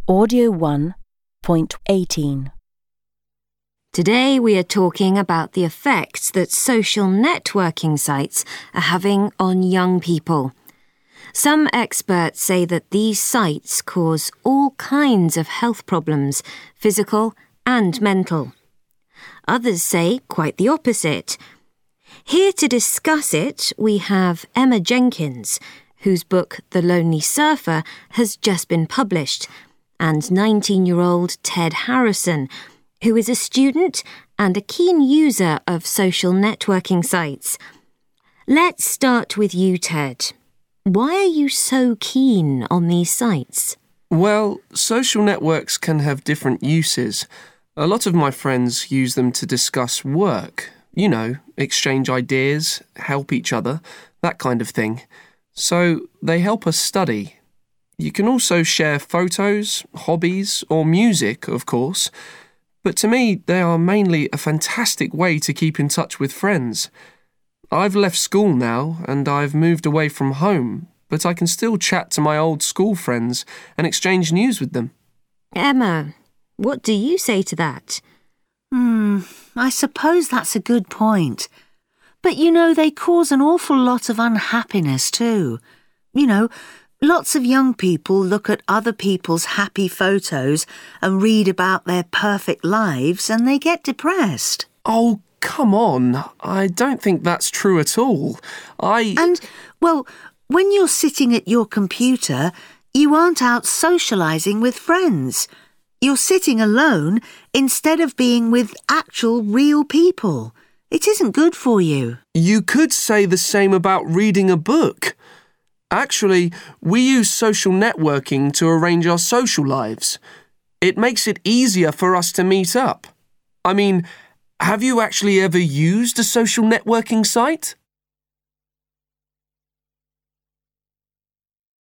Audio 1.18. Today we are talking about the effects that social networking sites are having on young people. Some experts say that these sites cause all kinds of health problems, physical and mental. Others say quite the opposite. Here to discuss it, we have Emma Jenkins, whose book The Lonely Surfer has just been published, and 19-year-old Ted Harrison, who is a student and a keen user of social networking sites. Let's start with you, Ted. Why are you so keen on these sites? Well, social networks can have different uses. A lot of my friends use them to discuss work, exchange ideas, help each other, that kind of thing. So they help us study. You can also share photos, hobbies, or music, of course. But to me, they are mainly a fantastic way to keep in touch with friends. I've left school now, and I've moved away from home, but I can still chat to my old school friends and exchange news with them. Emma, what do you say to that? I suppose that's a good point. But they cause an awful lot of unhappiness too. Lots of young people look at other people's happy photos and read about their perfect lives and they get depressed. Oh, come on. I don't think that's true at all. When you're sitting at your computer, you aren't out socialising with friends. You're sitting alone instead of being with actual real people. It isn't good for you. You could say the same about reading a book. Actually, we use social networking to arrange our social lives. It makes it easier for us to meet up. I mean, have you actually ever used a social networking site?